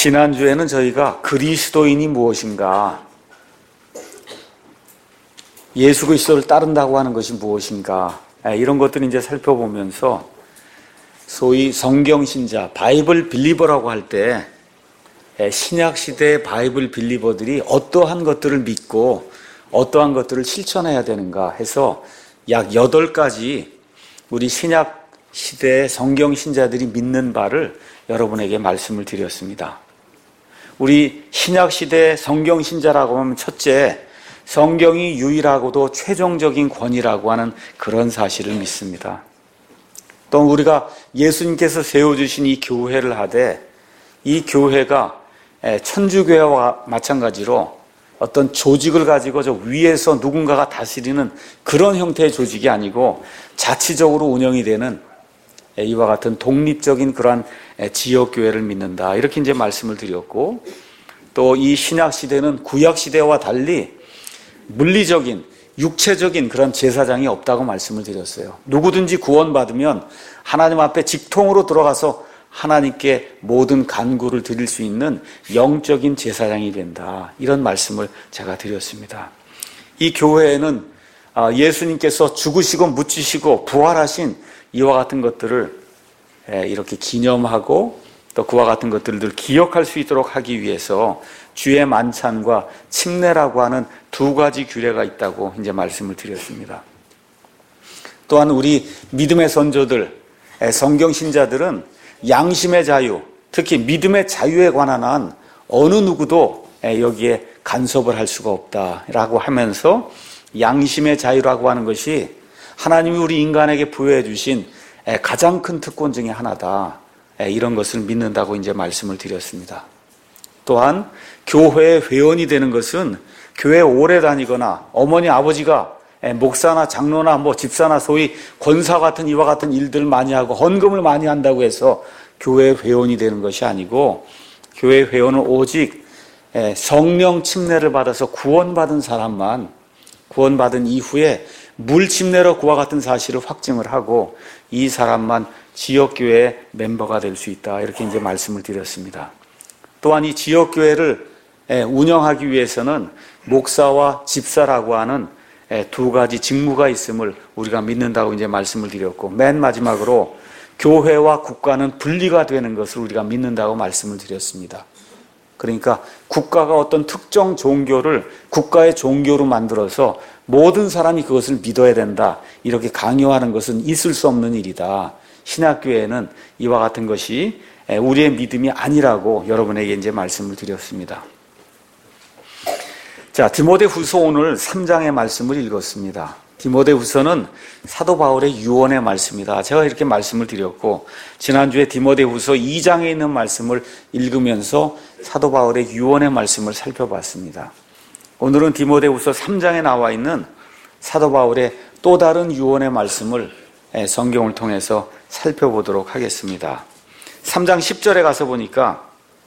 지난주에는 저희가 그리스도인이 무엇인가, 예수 그리스도를 따른다고 하는 것이 무엇인가, 이런 것들을 이제 살펴보면서 소위 성경신자, 바이블 빌리버라고 할 때 신약시대의 바이블 빌리버들이 어떠한 것들을 믿고 어떠한 것들을 실천해야 되는가 해서 약 8가지 우리 신약시대의 성경신자들이 믿는 바를 여러분에게 말씀을 드렸습니다. 우리 신약시대 성경신자라고 하면 첫째, 성경이 유일하고도 최종적인 권위라고 하는 그런 사실을 믿습니다. 또 우리가 예수님께서 세워주신 이 교회를 하되 이 교회가 천주교회와 마찬가지로 어떤 조직을 가지고 저 위에서 누군가가 다스리는 그런 형태의 조직이 아니고 자치적으로 운영이 되는 이와 같은 독립적인 그러한 지역교회를 믿는다. 이렇게 이제 말씀을 드렸고, 또 이 신약시대는 구약시대와 달리 물리적인, 육체적인 그런 제사장이 없다고 말씀을 드렸어요. 누구든지 구원받으면 하나님 앞에 직통으로 들어가서 하나님께 모든 간구를 드릴 수 있는 영적인 제사장이 된다. 이런 말씀을 제가 드렸습니다. 이 교회에는 예수님께서 죽으시고 묻히시고 부활하신 이와 같은 것들을 이렇게 기념하고 또 그와 같은 것들을 늘 기억할 수 있도록 하기 위해서 주의 만찬과 침례라고 하는 2가지 규례가 있다고 이제 말씀을 드렸습니다. 또한 우리 믿음의 선조들, 성경신자들은 양심의 자유, 특히 믿음의 자유에 관한 한 어느 누구도 여기에 간섭을 할 수가 없다라고 하면서 양심의 자유라고 하는 것이 하나님이 우리 인간에게 부여해 주신 가장 큰 특권 중에 하나다. 이런 것을 믿는다고 이제 말씀을 드렸습니다. 또한 교회의 회원이 되는 것은 교회 오래 다니거나 어머니 아버지가 목사나 장로나 집사나 소위 권사 같은 이와 같은 일들을 많이 하고 헌금을 많이 한다고 해서 교회 회원이 되는 것이 아니고, 교회 회원은 오직 성령 침례를 받아서 구원받은 사람만, 구원받은 이후에 물 침례로 그와 같은 사실을 확증을 하고 이 사람만 지역교회의 멤버가 될 수 있다. 이렇게 이제 말씀을 드렸습니다. 또한 이 지역교회를 운영하기 위해서는 목사와 집사라고 하는 2가지 직무가 있음을 우리가 믿는다고 이제 말씀을 드렸고, 맨 마지막으로 교회와 국가는 분리가 되는 것을 우리가 믿는다고 말씀을 드렸습니다. 그러니까 국가가 어떤 특정 종교를 국가의 종교로 만들어서 모든 사람이 그것을 믿어야 된다, 이렇게 강요하는 것은 있을 수 없는 일이다. 신약교회는 이와 같은 것이 우리의 믿음이 아니라고 여러분에게 이제 말씀을 드렸습니다. 자, 디모데후서 오늘 3장의 말씀을 읽었습니다. 디모데후서는 사도 바울의 유언의 말씀이다. 제가 이렇게 말씀을 드렸고, 지난주에 디모데후서 2장에 있는 말씀을 읽으면서 사도 바울의 유언의 말씀을 살펴봤습니다. 오늘은 디모데후서 3장에 나와 있는 사도 바울의 또 다른 유언의 말씀을 성경을 통해서 살펴보도록 하겠습니다. 3장 10절에 가서 보니까,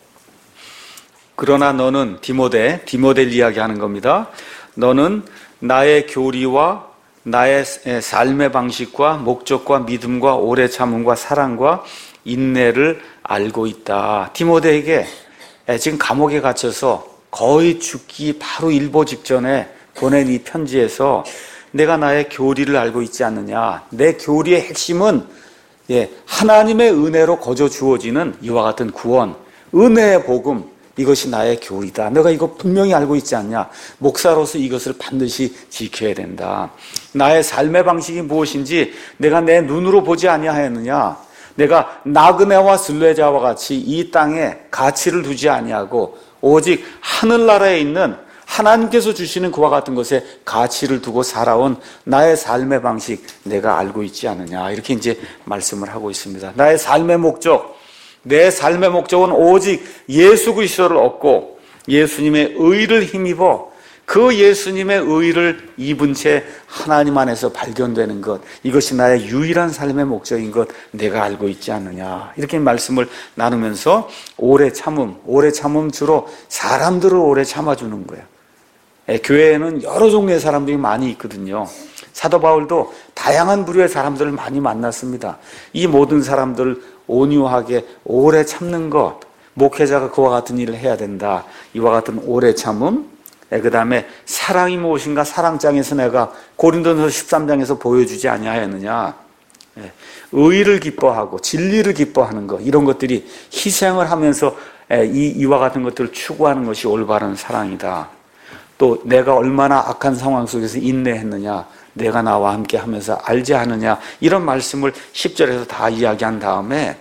그러나 너는 디모데를 이야기하는 겁니다. 너는 나의 교리와 나의 삶의 방식과 목적과 믿음과 오래 참음과 사랑과 인내를 알고 있다. 디모데에게 지금 감옥에 gat혀서 거의 죽기 바로 일보 직전에 보낸 이 편지에서 내가 나의 교리를 알고 있지 않느냐, 내 교리의 핵심은 하나님의 은혜로 거저 주어지는 이와 같은 구원, 은혜의 복음, 이것이 나의 교리다. 내가 이거 분명히 알고 있지 않냐. 목사로서 이것을 반드시 지켜야 된다. 나의 삶의 방식이 무엇인지 내가 내 눈으로 보지 아니하였느냐. 내가 나그네와 순례자와 같이 이 땅에 가치를 두지 아니하고 오직 하늘나라에 있는 하나님께서 주시는 그와 같은 것에 가치를 두고 살아온 나의 삶의 방식 내가 알고 있지 않느냐. 이렇게 이제 말씀을 하고 있습니다. 나의 삶의 목적, 내 삶의 목적은 오직 예수 그리스도를 얻고 예수님의 의를 힘입어 그 예수님의 의를 입은 채 하나님 안에서 발견되는 것, 이것이 나의 유일한 삶의 목적인 것 내가 알고 있지 않느냐. 이렇게 말씀을 나누면서 오래 참음 주로 사람들을 오래 참아주는 거예요. 교회에는 여러 종류의 사람들이 많이 있거든요. 사도 바울도 다양한 부류의 사람들을 많이 만났습니다. 이 모든 사람들을 온유하게 오래 참는 것, 목회자가 그와 같은 일을 해야 된다. 이와 같은 오래 참음, 그 다음에 사랑이 무엇인가 사랑장에서 내가 고린도전서 13장에서 보여주지 아니하였느냐. 의의를 기뻐하고 진리를 기뻐하는 것, 이런 것들이 희생을 하면서 이와 같은 것들을 추구하는 것이 올바른 사랑이다. 또 내가 얼마나 악한 상황 속에서 인내했느냐, 내가 나와 함께 하면서 알지 않느냐, 이런 말씀을 10절에서 다 이야기한 다음에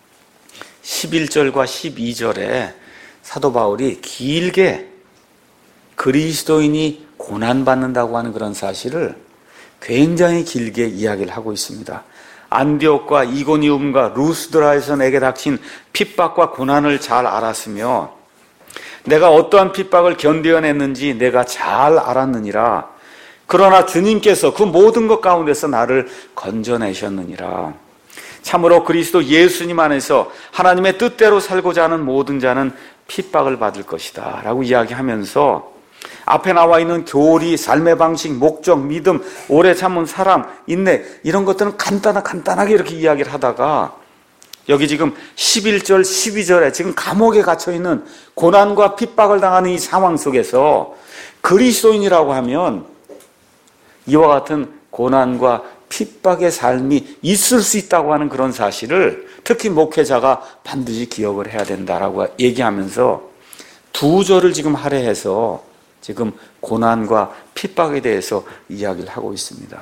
11절과 12절에 사도 바울이 길게 그리스도인이 고난받는다고 하는 그런 사실을 굉장히 길게 이야기를 하고 있습니다. 안디옥과 이고니움과 루스드라에서 내게 닥친 핍박과 고난을 잘 알았으며 내가 어떠한 핍박을 견뎌냈는지 내가 잘 알았느니라. 그러나 주님께서 그 모든 것 가운데서 나를 건져내셨느니라. 참으로 그리스도 예수님 안에서 하나님의 뜻대로 살고자 하는 모든 자는 핍박을 받을 것이다 라고 이야기하면서 앞에 나와 있는 교리, 삶의 방식, 목적, 믿음, 오래 참은 사람, 인내, 이런 것들은 간단하게 이렇게 이야기를 하다가 여기 지금 11절, 12절에 지금 감옥에 갇혀있는 고난과 핍박을 당하는 이 상황 속에서 그리스도인이라고 하면 이와 같은 고난과 핍박의 삶이 있을 수 있다고 하는 그런 사실을 특히 목회자가 반드시 기억을 해야 된다라고 얘기하면서 두 절을 지금 할애해서 지금 고난과 핍박에 대해서 이야기를 하고 있습니다.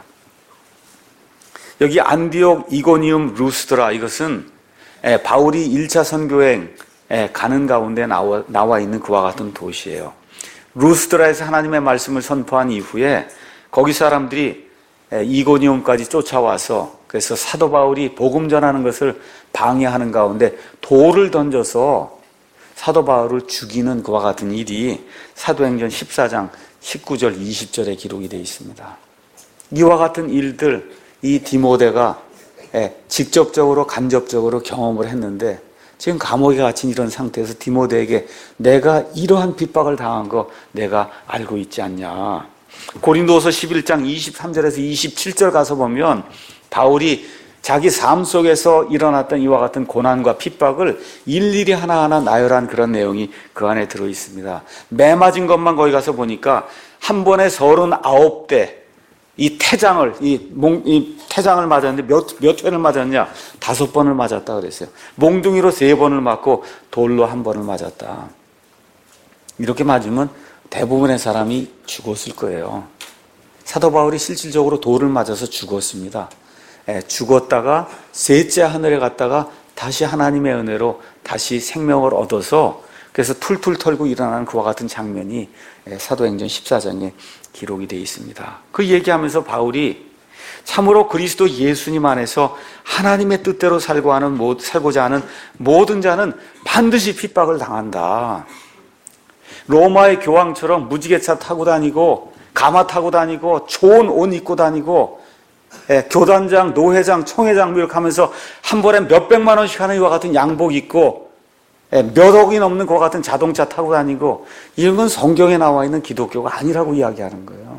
여기 안디옥, 이고니움, 루스드라, 이것은 바울이 1차 선교행 가는 가운데 나와 있는 그와 같은 도시예요. 루스드라에서 하나님의 말씀을 선포한 이후에 거기 사람들이 이고니움까지 쫓아와서 그래서 사도 바울이 복음 전하는 것을 방해하는 가운데 돌을 던져서 사도 바울을 죽이는 그와 같은 일이 사도행전 14장 19절 20절에 기록이 되어 있습니다. 이와 같은 일들 이 디모데가 직접적으로 간접적으로 경험을 했는데 지금 감옥에 갇힌 이런 상태에서 디모데에게 내가 이러한 핍박을 당한 거 내가 알고 있지 않냐. 고린도서 11장 23절에서 27절 가서 보면 바울이 자기 삶 속에서 일어났던 이와 같은 고난과 핍박을 일일이 하나하나 나열한 그런 내용이 그 안에 들어 있습니다. 매 맞은 것만 거기 가서 보니까 한 번에 39대 이 태장을 맞았는데 몇 회를 맞았냐? 5번을 맞았다 그랬어요. 몽둥이로 3번을 맞고 돌로 1번을 맞았다. 이렇게 맞으면 대부분의 사람이 죽었을 거예요. 사도 바울이 실질적으로 돌을 맞아서 죽었습니다. 죽었다가 셋째 하늘에 갔다가 다시 하나님의 은혜로 다시 생명을 얻어서 그래서 툴툴 털고 일어나는 그와 같은 장면이 사도행전 14장에 기록이 되어 있습니다. 그 얘기하면서 바울이 참으로 그리스도 예수님 안에서 하나님의 뜻대로 살고자 하는 모든 자는 반드시 핍박을 당한다. 로마의 교황처럼 무지개차 타고 다니고 가마 타고 다니고 좋은 옷 입고 다니고 교단장, 노회장, 총회장 이렇게 하면서 한 번에 몇백만 원씩 하는 이와 같은 양복 입고 몇 억이 넘는 그와 같은 자동차 타고 다니고 이런 건 성경에 나와 있는 기독교가 아니라고 이야기하는 거예요.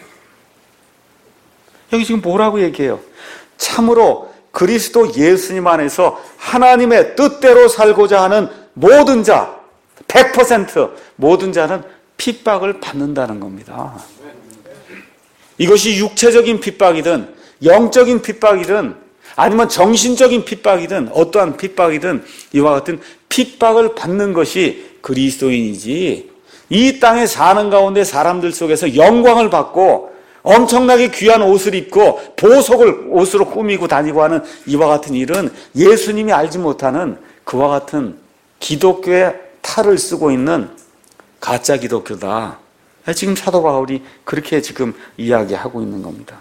여기 지금 뭐라고 얘기해요? 참으로 그리스도 예수님 안에서 하나님의 뜻대로 살고자 하는 모든 자 100% 모든 자는 핍박을 받는다는 겁니다. 이것이 육체적인 핍박이든 영적인 핍박이든 아니면 정신적인 핍박이든 어떠한 핍박이든 이와 같은 핍박을 받는 것이 그리스도인이지 이 땅에 사는 가운데 사람들 속에서 영광을 받고 엄청나게 귀한 옷을 입고 보석을 옷으로 꾸미고 다니고 하는 이와 같은 일은 예수님이 알지 못하는 그와 같은 기독교의 탈을 쓰고 있는 가짜 기독교다. 지금 사도 바울이 그렇게 지금 이야기하고 있는 겁니다.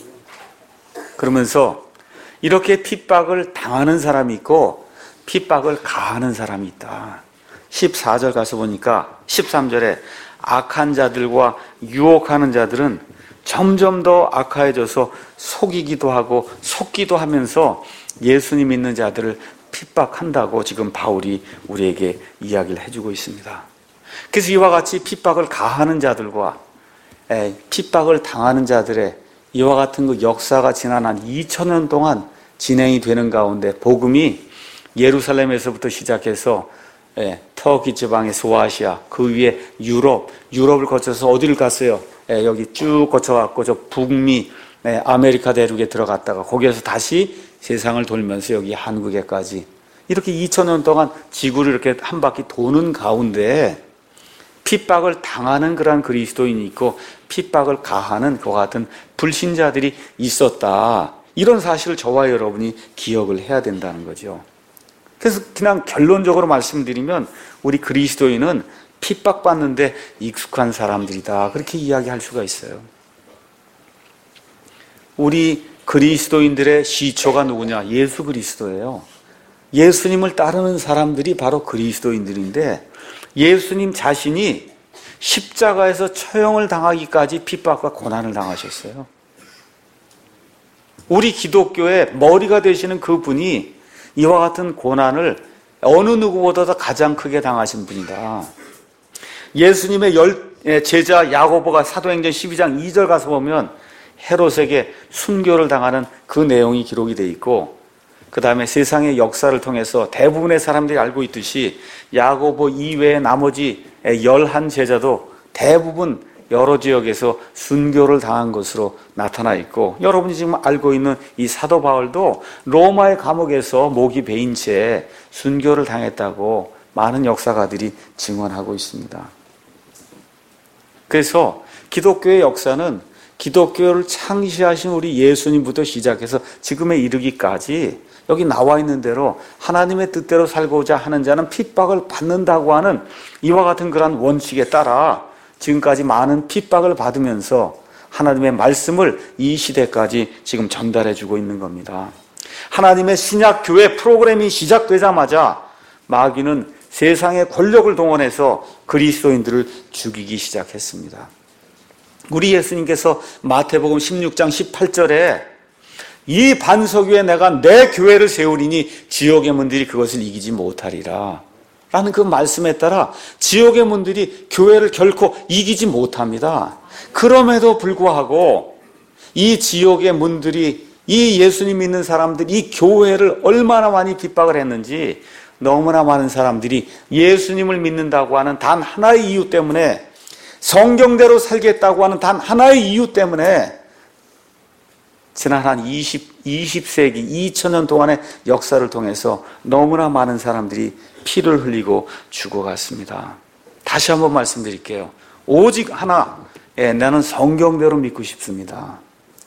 그러면서 이렇게 핍박을 당하는 사람이 있고 핍박을 가하는 사람이 있다. 14절 가서 보니까 13절에 악한 자들과 유혹하는 자들은 점점 더 악화해져서 속이기도 하고 속기도 하면서 예수님 믿는 자들을 핍박한다고 지금 바울이 우리에게 이야기를 해주고 있습니다. 그래서 이와 같이 핍박을 가하는 자들과 핍박을 당하는 자들의 이와 같은 그 역사가 지난 한 2000년 동안 진행이 되는 가운데 복음이 예루살렘에서부터 시작해서 터키 지방의 소아시아, 그 위에 유럽을 거쳐서 어디를 갔어요? 여기 쭉 거쳐갖고 저 북미, 아메리카 대륙에 들어갔다가 거기에서 다시 세상을 돌면서 여기 한국에까지 이렇게 2000년 동안 지구를 이렇게 한 바퀴 도는 가운데 핍박을 당하는 그런 그리스도인이 있고 핍박을 가하는 그와 같은 불신자들이 있었다. 이런 사실을 저와 여러분이 기억을 해야 된다는 거죠. 그래서 그냥 결론적으로 말씀드리면 우리 그리스도인은 핍박받는데 익숙한 사람들이다. 그렇게 이야기할 수가 있어요. 우리 그리스도인들의 시초가 누구냐? 예수 그리스도예요. 예수님을 따르는 사람들이 바로 그리스도인들인데 예수님 자신이 십자가에서 처형을 당하기까지 핍박과 고난을 당하셨어요. 우리 기독교의 머리가 되시는 그분이 이와 같은 고난을 어느 누구보다도 가장 크게 당하신 분이다. 예수님의 제자 야고보가 사도행전 12장 2절 가서 보면 헤롯에게 순교를 당하는 그 내용이 기록이 되어 있고 그 다음에 세상의 역사를 통해서 대부분의 사람들이 알고 있듯이 야고보 이외의 나머지 11제자도 대부분 여러 지역에서 순교를 당한 것으로 나타나 있고 여러분이 지금 알고 있는 이 사도 바울도 로마의 감옥에서 목이 베인 채 순교를 당했다고 많은 역사가들이 증언하고 있습니다. 그래서 기독교의 역사는 기독교를 창시하신 우리 예수님부터 시작해서 지금에 이르기까지 여기 나와 있는 대로 하나님의 뜻대로 살고자 하는 자는 핍박을 받는다고 하는 이와 같은 그런 원칙에 따라 지금까지 많은 핍박을 받으면서 하나님의 말씀을 이 시대까지 지금 전달해주고 있는 겁니다. 하나님의 신약교회 프로그램이 시작되자마자 마귀는 세상의 권력을 동원해서 그리스도인들을 죽이기 시작했습니다. 우리 예수님께서 마태복음 16장 18절에 이 반석 위에 내가 내 교회를 세우리니 지옥의 문들이 그것을 이기지 못하리라 라는 그 말씀에 따라 지옥의 문들이 교회를 결코 이기지 못합니다. 그럼에도 불구하고 이 지옥의 문들이 이 예수님 믿는 사람들이 이 교회를 얼마나 많이 핍박을 했는지 너무나 많은 사람들이 예수님을 믿는다고 하는 단 하나의 이유 때문에 성경대로 살겠다고 하는 단 하나의 이유 때문에 지난 한 20세기, 2000년 동안의 역사를 통해서 너무나 많은 사람들이 피를 흘리고 죽어갔습니다. 다시 한번 말씀드릴게요. 오직 하나, 나는 성경대로 믿고 싶습니다.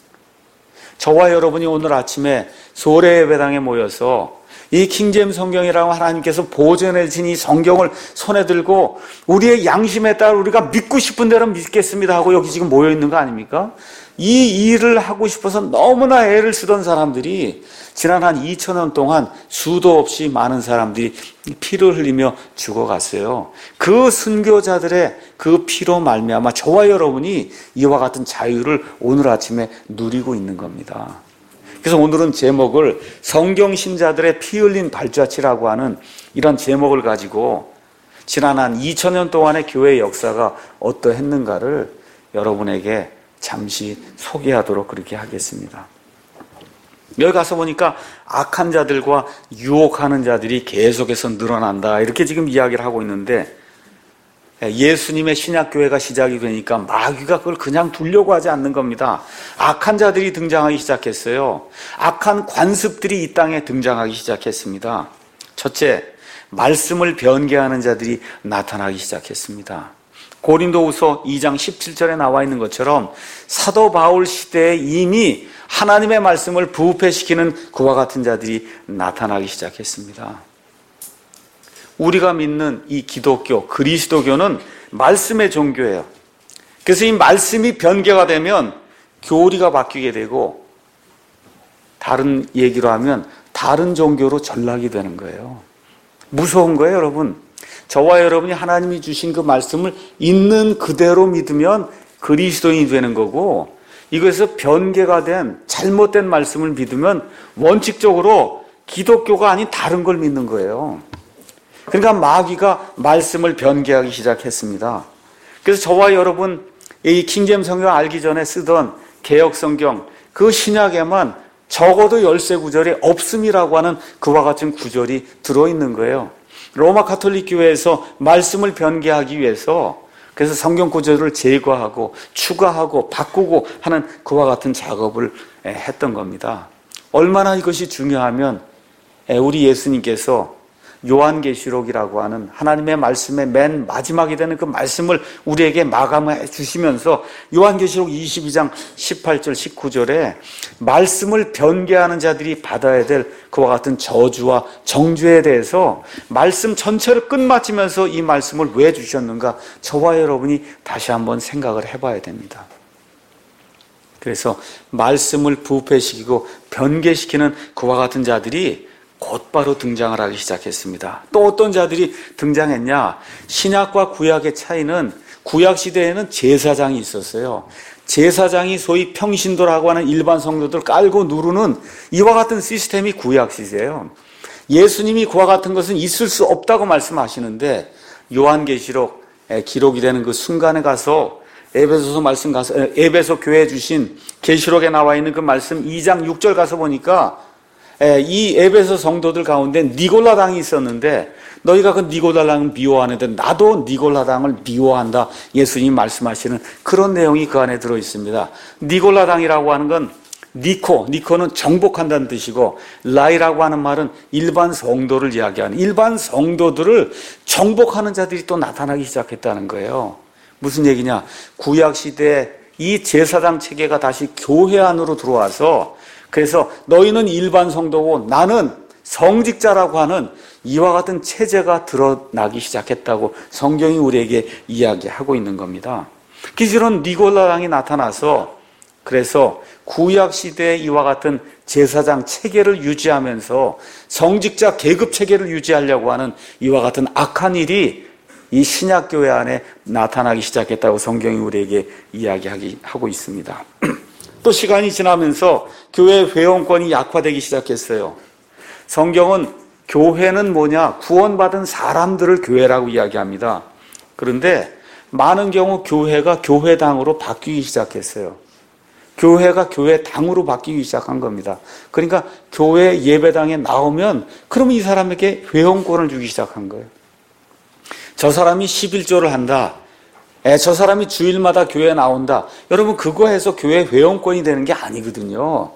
저와 여러분이 오늘 아침에 소래 예배당에 모여서 이 킹제임스 성경이라고 하나님께서 보존해 주신 이 성경을 손에 들고 우리의 양심에 따라 우리가 믿고 싶은 대로 믿겠습니다 하고 여기 지금 모여 있는 거 아닙니까? 이 일을 하고 싶어서 너무나 애를 쓰던 사람들이 지난 한 2000년 동안 수도 없이 많은 사람들이 피를 흘리며 죽어갔어요. 그 순교자들의 그 피로 말미암아 저와 여러분이 이와 같은 자유를 오늘 아침에 누리고 있는 겁니다. 그래서 오늘은 제목을 성경신자들의 피 흘린 발자취라고 하는 이런 제목을 가지고 지난 한 2000년 동안의 교회의 역사가 어떠했는가를 여러분에게 잠시 소개하도록 그렇게 하겠습니다. 여기 가서 보니까 악한 자들과 유혹하는 자들이 계속해서 늘어난다 이렇게 지금 이야기를 하고 있는데 예수님의 신약교회가 시작이 되니까 마귀가 그걸 그냥 두려고 하지 않는 겁니다. 악한 자들이 등장하기 시작했어요. 악한 관습들이 이 땅에 등장하기 시작했습니다. 첫째, 말씀을 변개하는 자들이 나타나기 시작했습니다. 고린도후서 2장 17절에 나와 있는 것처럼 사도 바울 시대에 이미 하나님의 말씀을 부패시키는 그와 같은 자들이 나타나기 시작했습니다. 우리가 믿는 이 기독교, 그리스도교는 말씀의 종교예요. 그래서 이 말씀이 변개가 되면 교리가 바뀌게 되고 다른 얘기로 하면 다른 종교로 전락이 되는 거예요. 무서운 거예요, 여러분. 저와 여러분이 하나님이 주신 그 말씀을 있는 그대로 믿으면 그리스도인이 되는 거고 이것에서 변개가 된 잘못된 말씀을 믿으면 원칙적으로 기독교가 아닌 다른 걸 믿는 거예요. 그러니까 마귀가 말씀을 변개하기 시작했습니다. 그래서 저와 여러분 이 킹제임스 성경 알기 전에 쓰던 개역 성경 그 신약에만 적어도 13구절에 없음이라고 하는 그와 같은 구절이 들어있는 거예요. 로마 가톨릭 교회에서 말씀을 변개하기 위해서 그래서 성경 구절을 제거하고 추가하고 바꾸고 하는 그와 같은 작업을 했던 겁니다. 얼마나 이것이 중요하면 우리 예수님께서 요한계시록이라고 하는 하나님의 말씀의 맨 마지막이 되는 그 말씀을 우리에게 마감해 주시면서 요한계시록 22장 18절 19절에 말씀을 변개하는 자들이 받아야 될 그와 같은 저주와 정죄에 대해서 말씀 전체를 끝마치면서 이 말씀을 왜 주셨는가 저와 여러분이 다시 한번 생각을 해봐야 됩니다. 그래서 말씀을 부패시키고 변개시키는 그와 같은 자들이 곧바로 등장을 하기 시작했습니다. 또 어떤 자들이 등장했냐? 신약과 구약의 차이는 구약 시대에는 제사장이 있었어요. 제사장이 소위 평신도라고 하는 일반 성도들 깔고 누르는 이와 같은 시스템이 구약 시대예요. 예수님이 그와 같은 것은 있을 수 없다고 말씀하시는데 요한계시록 기록이 되는 그 순간에 가서 에베소 교회에 주신 계시록에 나와 있는 그 말씀 2장 6절 가서 보니까 이 에베소 성도들 가운데 니골라당이 있었는데 너희가 그 니골라당을 미워하는데 나도 니골라당을 미워한다. 예수님 말씀하시는 그런 내용이 그 안에 들어있습니다. 니골라당이라고 하는 건 니코는 정복한다는 뜻이고 라이라고 하는 말은 일반 성도를 이야기하는 일반 성도들을 정복하는 자들이 또 나타나기 시작했다는 거예요. 무슨 얘기냐? 구약시대에 이 제사장 체계가 다시 교회 안으로 들어와서 그래서 너희는 일반 성도고 나는 성직자라고 하는 이와 같은 체제가 드러나기 시작했다고 성경이 우리에게 이야기하고 있는 겁니다. 기존은 니골라당이 나타나서 그래서 구약시대에 이와 같은 제사장 체계를 유지하면서 성직자 계급 체계를 유지하려고 하는 이와 같은 악한 일이 이 신약교회 안에 나타나기 시작했다고 성경이 우리에게 이야기하고 있습니다. 또 시간이 지나면서 교회 회원권이 약화되기 시작했어요. 성경은 교회는 뭐냐? 구원받은 사람들을 교회라고 이야기합니다. 그런데 많은 경우 교회가 교회당으로 바뀌기 시작했어요. 교회가 교회당으로 바뀌기 시작한 겁니다. 그러니까 교회 예배당에 나오면 그러면 이 사람에게 회원권을 주기 시작한 거예요. 저 사람이 11조를 한다. 저 사람이 주일마다 교회에 나온다. 여러분 그거 해서 교회 회원권이 되는 게 아니거든요.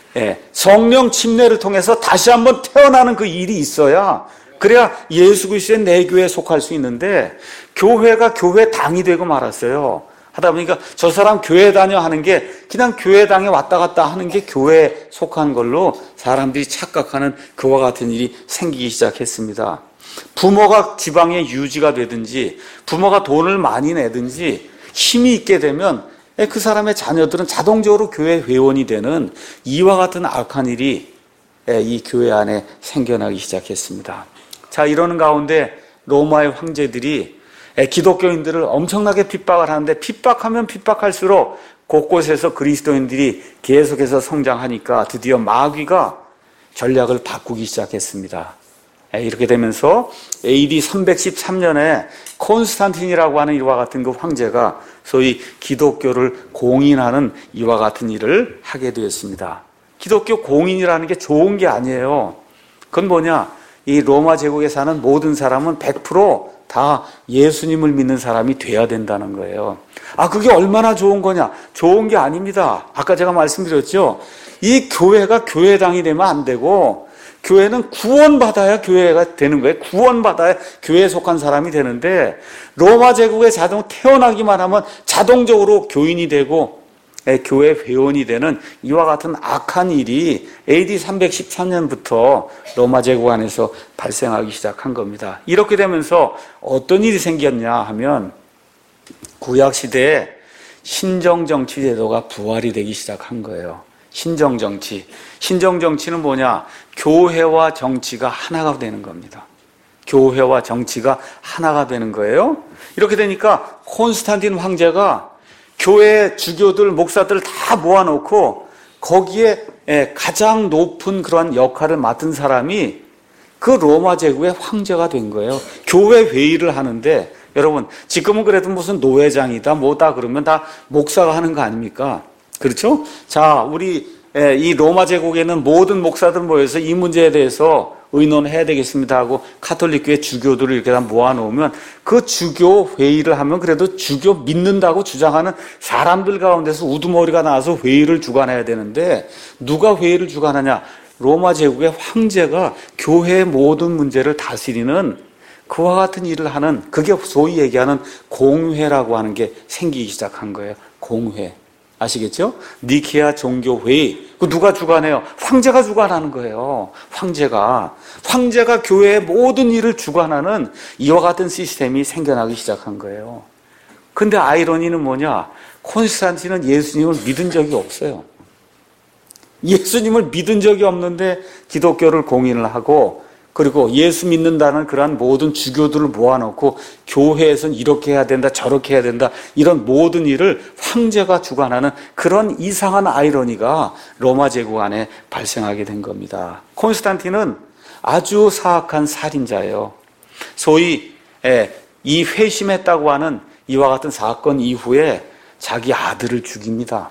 성령 침례를 통해서 다시 한번 태어나는 그 일이 있어야 그래야 예수 그리스도의 내 교회에 속할 수 있는데 교회가 교회당이 되고 말았어요. 하다 보니까 저 사람 교회 다녀 하는 게 그냥 교회당에 왔다 갔다 하는 게 교회에 속한 걸로 사람들이 착각하는 그와 같은 일이 생기기 시작했습니다. 부모가 지방에 유지가 되든지 부모가 돈을 많이 내든지 힘이 있게 되면 그 사람의 자녀들은 자동적으로 교회 회원이 되는 이와 같은 악한 일이 이 교회 안에 생겨나기 시작했습니다. 자, 이러는 가운데 로마의 황제들이 기독교인들을 엄청나게 핍박을 하는데 핍박하면 핍박할수록 곳곳에서 그리스도인들이 계속해서 성장하니까 드디어 마귀가 전략을 바꾸기 시작했습니다. 이렇게 되면서 AD 313년에 콘스탄틴이라고 하는 이와 같은 그 황제가 소위 기독교를 공인하는 이와 같은 일을 하게 되었습니다. 기독교 공인이라는 게 좋은 게 아니에요. 그건 뭐냐? 이 로마 제국에 사는 모든 사람은 100% 예수님을 믿는 사람이 돼야 된다는 거예요. 그게 얼마나 좋은 거냐? 좋은 게 아닙니다. 아까 제가 말씀드렸죠. 이 교회가 교회당이 되면 안 되고 교회는 구원받아야 교회가 되는 거예요. 구원받아야 교회에 속한 사람이 되는데 로마 제국에 태어나기만 하면 자동적으로 교인이 되고 교회 회원이 되는 이와 같은 악한 일이 AD 313년부터 로마 제국 안에서 발생하기 시작한 겁니다. 이렇게 되면서 어떤 일이 생겼냐 하면 구약시대에 신정정치 제도가 부활이 되기 시작한 거예요. 신정정치. 신정정치는 뭐냐? 교회와 정치가 하나가 되는 겁니다. 교회와 정치가 하나가 되는 거예요. 이렇게 되니까 콘스탄틴 황제가 교회 주교들, 목사들 다 모아놓고 거기에 가장 높은 그러한 역할을 맡은 사람이 그 로마 제국의 황제가 된 거예요. 교회 회의를 하는데 여러분 지금은 그래도 무슨 노회장이다 뭐다 그러면 다 목사가 하는 거 아닙니까? 그렇죠? 자, 우리 이 로마 제국에는 모든 목사들 모여서 이 문제에 대해서 의논해야 되겠습니다 하고 카톨릭 교회 주교들을 이렇게 다 모아놓으면 그 주교 회의를 하면 그래도 주교 믿는다고 주장하는 사람들 가운데서 우두머리가 나와서 회의를 주관해야 되는데 누가 회의를 주관하냐? 로마 제국의 황제가 교회의 모든 문제를 다스리는 그와 같은 일을 하는, 그게 소위 얘기하는 공회라고 하는 게 생기기 시작한 거예요. 공회. 아시겠죠? 니케아 종교회의. 그 누가 주관해요? 황제가 주관하는 거예요. 황제가 교회의 모든 일을 주관하는 이와 같은 시스템이 생겨나기 시작한 거예요. 근데 아이러니는 뭐냐? 콘스탄틴은 예수님을 믿은 적이 없어요. 예수님을 믿은 적이 없는데 기독교를 공인을 하고, 그리고 예수 믿는다는 그러한 모든 주교들을 모아놓고 교회에서는 이렇게 해야 된다, 저렇게 해야 된다, 이런 모든 일을 황제가 주관하는 그런 이상한 아이러니가 로마 제국 안에 발생하게 된 겁니다. 콘스탄틴은 아주 사악한 살인자예요. 소위 이 회심했다고 하는 이와 같은 사건 이후에 자기 아들을 죽입니다.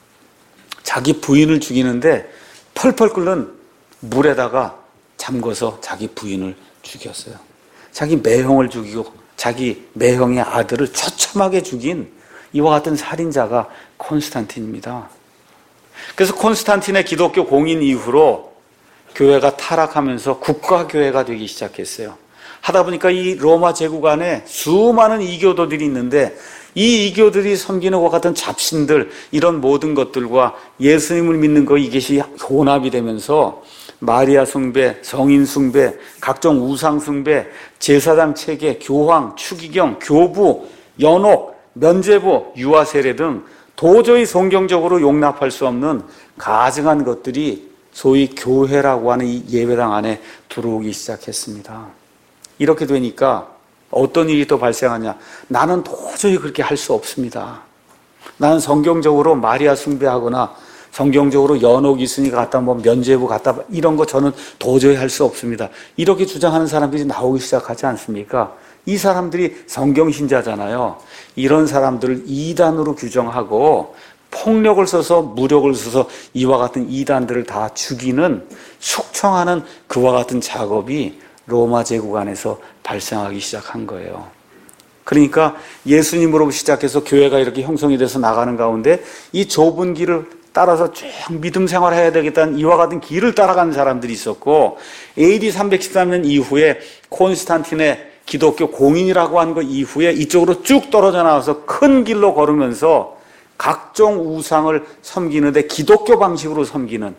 자기 부인을 죽이는데 펄펄 끓는 물에다가 잠궈서 자기 부인을 죽였어요. 자기 매형을 죽이고 자기 매형의 아들을 처참하게 죽인 이와 같은 살인자가 콘스탄틴입니다. 그래서 콘스탄틴의 기독교 공인 이후로 교회가 타락하면서 국가교회가 되기 시작했어요. 하다 보니까 이 로마 제국 안에 수많은 이교도들이 있는데 이 이교들이 섬기는 것 같은 잡신들, 이런 모든 것들과 예수님을 믿는 거, 이것이 혼합이 되면서 마리아 숭배, 성인 숭배, 각종 우상 숭배, 제사장 체계, 교황, 추기경, 교부, 연옥, 면죄부, 유아 세례 등 도저히 성경적으로 용납할 수 없는 가증한 것들이 소위 교회라고 하는 이 예배당 안에 들어오기 시작했습니다. 이렇게 되니까 어떤 일이 또 발생하냐? 나는 도저히 그렇게 할 수 없습니다. 나는 성경적으로 마리아 숭배하거나 성경적으로 연옥 이순이 갖다 면죄부 갖다 이런 거 저는 도저히 할 수 없습니다. 이렇게 주장하는 사람들이 나오기 시작하지 않습니까? 이 사람들이 성경신자잖아요. 이런 사람들을 이단으로 규정하고 폭력을 써서, 무력을 써서 이와 같은 이단들을 다 죽이는, 숙청하는 그와 같은 작업이 로마 제국 안에서 발생하기 시작한 거예요. 그러니까 예수님으로 시작해서 교회가 이렇게 형성이 돼서 나가는 가운데 이 좁은 길을 따라서 쭉 믿음 생활해야 되겠다는 이와 같은 길을 따라가는 사람들이 있었고, AD 313년 이후에 콘스탄틴의 기독교 공인이라고 하는 것 이후에 이쪽으로 쭉 떨어져 나와서 큰 길로 걸으면서 각종 우상을 섬기는데 기독교 방식으로 섬기는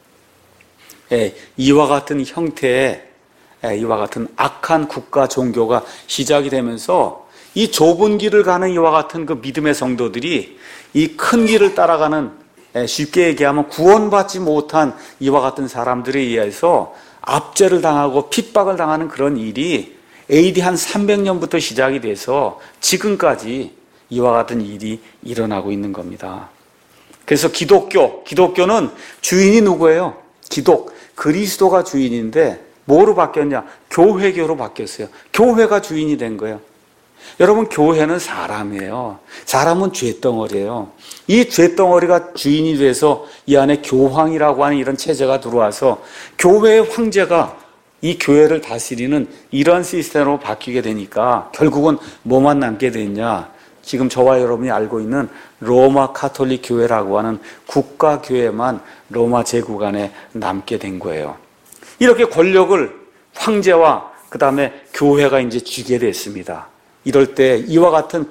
이와 같은 형태의 이와 같은 악한 국가 종교가 시작이 되면서 이 좁은 길을 가는 이와 같은 그 믿음의 성도들이 이 큰 길을 따라가는, 쉽게 얘기하면 구원받지 못한 이와 같은 사람들에 의해서 압제를 당하고 핍박을 당하는 그런 일이 AD 한 300년부터 시작이 돼서 지금까지 이와 같은 일이 일어나고 있는 겁니다. 그래서 기독교는 주인이 누구예요? 그리스도가 주인인데 뭐로 바뀌었냐? 교회교로 바뀌었어요. 교회가 주인이 된 거예요. 여러분, 교회는 사람이에요. 사람은 쇳덩어리예요. 이 쇳덩어리가 주인이 돼서 이 안에 교황이라고 하는 이런 체제가 들어와서 교회의 황제가 이 교회를 다스리는 이런 시스템으로 바뀌게 되니까 결국은 뭐만 남게 됐냐? 지금 저와 여러분이 알고 있는 로마 카톨릭 교회라고 하는 국가교회만 로마 제국 안에 남게 된 거예요. 이렇게 권력을 황제와 그 다음에 교회가 이제 쥐게 됐습니다. 이럴 때 이와 같은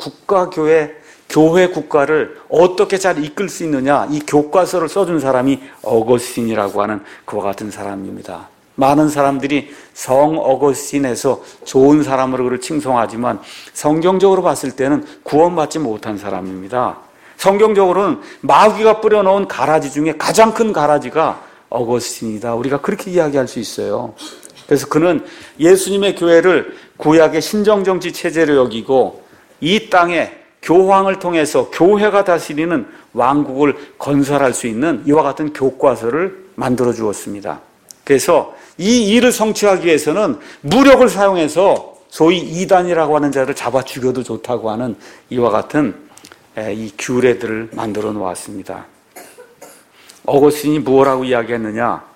교회 국가를 어떻게 잘 이끌 수 있느냐, 이 교과서를 써준 사람이 어거스틴이라고 하는 그와 같은 사람입니다. 많은 사람들이 성 어거스틴에서 좋은 사람으로 그를 칭송하지만 성경적으로 봤을 때는 구원받지 못한 사람입니다. 성경적으로는 마귀가 뿌려놓은 가라지 중에 가장 큰 가라지가 어거스틴이다. 우리가 그렇게 이야기할 수 있어요. 그래서 그는 예수님의 교회를 구약의 신정정치 체제로 여기고 이 땅에 교황을 통해서 교회가 다스리는 왕국을 건설할 수 있는 이와 같은 교과서를 만들어 주었습니다. 그래서 이 일을 성취하기 위해서는 무력을 사용해서 소위 이단이라고 하는 자를 잡아 죽여도 좋다고 하는 이와 같은 이 규례들을 만들어 놓았습니다. 어거스틴이 무엇라고 이야기했느냐?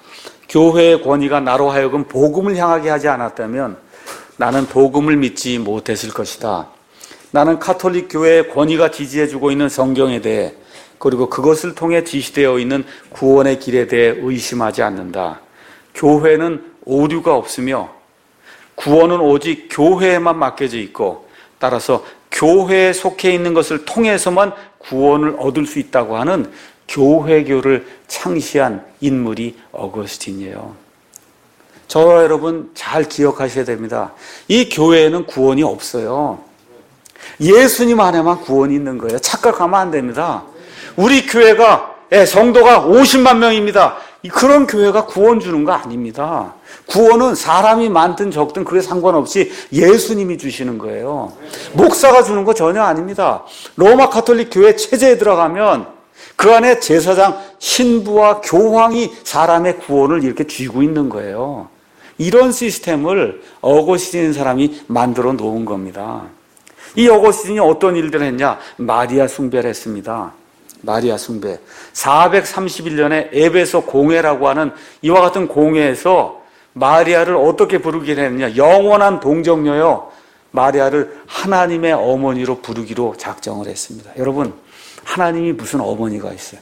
교회의 권위가 나로 하여금 복음을 향하게 하지 않았다면 나는 복음을 믿지 못했을 것이다. 나는 카톨릭 교회의 권위가 지지해주고 있는 성경에 대해 그리고 그것을 통해 지시되어 있는 구원의 길에 대해 의심하지 않는다. 교회는 오류가 없으며 구원은 오직 교회에만 맡겨져 있고 따라서 교회에 속해 있는 것을 통해서만 구원을 얻을 수 있다고 하는 교회교를 창시한 인물이 어거스틴이에요. 저와 여러분 잘 기억하셔야 됩니다. 이 교회에는 구원이 없어요. 예수님 안에만 구원이 있는 거예요. 착각하면 안 됩니다. 우리 교회가 성도가 50만 명입니다. 그런 교회가 구원 주는 거 아닙니다. 구원은 사람이 많든 적든 그게 상관없이 예수님이 주시는 거예요. 목사가 주는 거 전혀 아닙니다. 로마 카톨릭 교회 체제에 들어가면 그 안에 제사장, 신부와 교황이 사람의 구원을 이렇게 쥐고 있는 거예요. 이런 시스템을 어거스틴 사람이 만들어 놓은 겁니다. 이 어거스틴이 어떤 일들을 했냐? 마리아 숭배를 했습니다. 마리아 숭배. 431년에 에베소 공회라고 하는 이와 같은 공회에서 마리아를 어떻게 부르기로 했느냐? 영원한 동정녀요. 마리아를 하나님의 어머니로 부르기로 작정을 했습니다. 여러분, 하나님이 무슨 어머니가 있어요?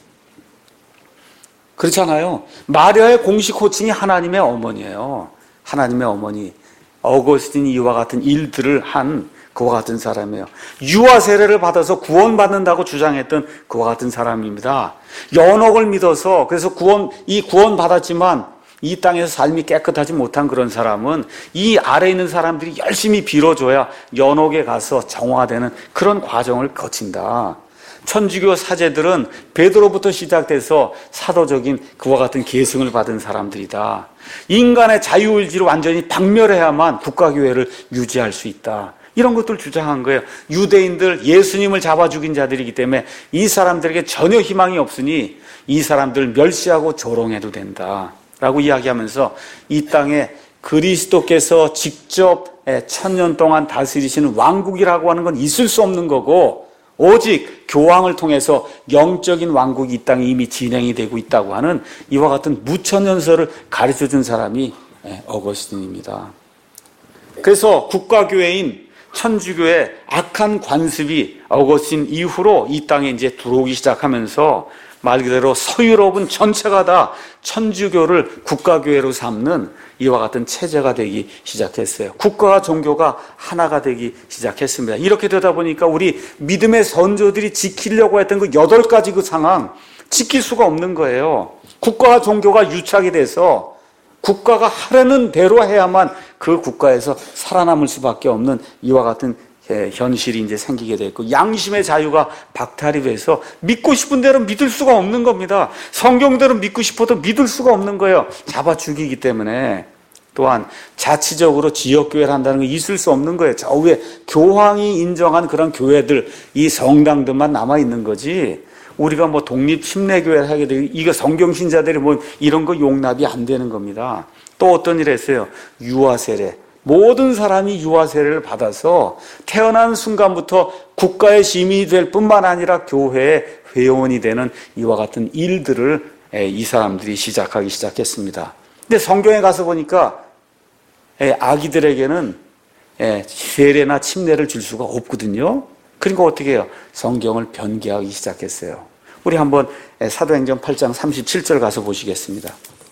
그렇잖아요. 마리아의 공식 호칭이 하나님의 어머니예요. 하나님의 어머니. 어거스틴이 이와 같은 일들을 한 그와 같은 사람이에요. 유아 세례를 받아서 구원받는다고 주장했던 그와 같은 사람입니다. 연옥을 믿어서 그래서 구원 받았지만 이 땅에서 삶이 깨끗하지 못한 그런 사람은 이 아래에 있는 사람들이 열심히 빌어줘야 연옥에 가서 정화되는 그런 과정을 거친다. 천주교 사제들은 베드로부터 시작돼서 사도적인 그와 같은 계승을 받은 사람들이다. 인간의 자유의지를 완전히 박멸해야만 국가교회를 유지할 수 있다. 이런 것들 주장한 거예요. 유대인들 예수님을 잡아 죽인 자들이기 때문에 이 사람들에게 전혀 희망이 없으니 이 사람들을 멸시하고 조롱해도 된다 라고 이야기하면서 이 땅에 그리스도께서 직접 1000년 동안 다스리시는 왕국이라고 하는 건 있을 수 없는 거고 오직 교황을 통해서 영적인 왕국이 이 땅에 이미 진행이 되고 있다고 하는 이와 같은 무천년설을 가르쳐준 사람이 어거스틴입니다. 그래서 국가교회인 천주교의 악한 관습이 어거스틴 이후로 이 땅에 이제 들어오기 시작하면서 말 그대로 서유럽은 전체가 다 천주교를 국가교회로 삼는 이와 같은 체제가 되기 시작했어요. 국가와 종교가 하나가 되기 시작했습니다. 이렇게 되다 보니까 우리 믿음의 선조들이 지키려고 했던 그 8가지 그 상황 지킬 수가 없는 거예요. 국가와 종교가 유착이 돼서 국가가 하라는 대로 해야만 그 국가에서 살아남을 수밖에 없는 이와 같은 현실이 이제 생기게 됐고 양심의 자유가 박탈이 돼서 믿고 싶은 대로 믿을 수가 없는 겁니다. 성경대로 믿고 싶어도 믿을 수가 없는 거예요. 잡아 죽이기 때문에. 또한 자치적으로 지역교회를 한다는 게 있을 수 없는 거예요. 저 위에 교황이 인정한 그런 교회들, 이 성당들만 남아있는 거지 우리가 뭐 독립 침례교회를 하게 되고 이거 성경신자들이 뭐 이런 거 용납이 안 되는 겁니다. 또 어떤 일을 했어요? 유아세례. 모든 사람이 유아세례를 받아서 태어난 순간부터 국가의 시민이 될 뿐만 아니라 교회의 회원이 되는 이와 같은 일들을 이 사람들이 시작하기 시작했습니다. 근데 성경에 가서 보니까 아기들에게는 세례나 침례를 줄 수가 없거든요. 그러니까 어떻게 해요? 성경을 변개하기 시작했어요. 우리 한번 사도행전 8장 37절 가서 보시겠습니다.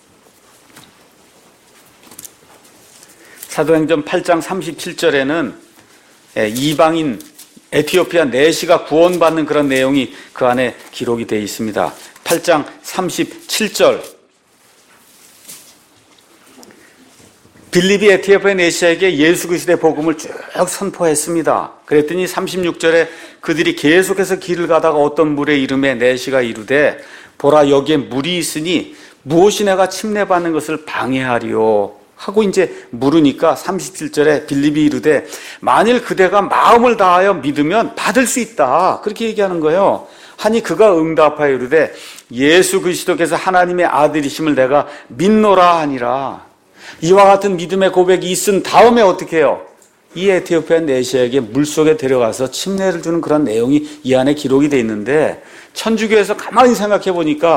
사도행전 8장 37절에는 이방인 에티오피아 내시가 구원받는 그런 내용이 그 안에 기록이 되어 있습니다. 8장 37절 빌립이 에티오피아 내시에게 예수 그리스도의 복음을 쭉 선포했습니다. 그랬더니 36절에 그들이 계속해서 길을 가다가 어떤 물에 이름에 내시가 이르되 보라 여기에 물이 있으니 무엇이 내가 침례받는 것을 방해하리요 하고 이제 물으니까 37절에 빌립이 이르되 만일 그대가 마음을 다하여 믿으면 받을 수 있다 그렇게 얘기하는 거예요. 하니 그가 응답하여 이르되 예수 그리스도께서 하나님의 아들이심을 내가 믿노라 하니라. 이와 같은 믿음의 고백이 있은 다음에 어떻게 해요? 이 에티오피아 내시에게 물속에 데려가서 침례를 주는 그런 내용이 이 안에 기록이 되어 있는데 천주교에서 가만히 생각해 보니까